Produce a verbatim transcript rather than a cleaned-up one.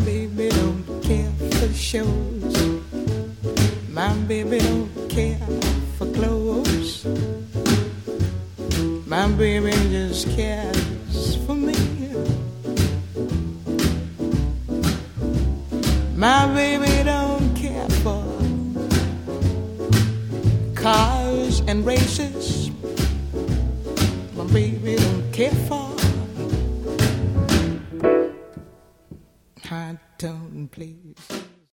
baby don't care for shows. My baby don't care for clothes. My baby just cares for me. My baby don't care for cars and races. My baby don't care for high tone, please.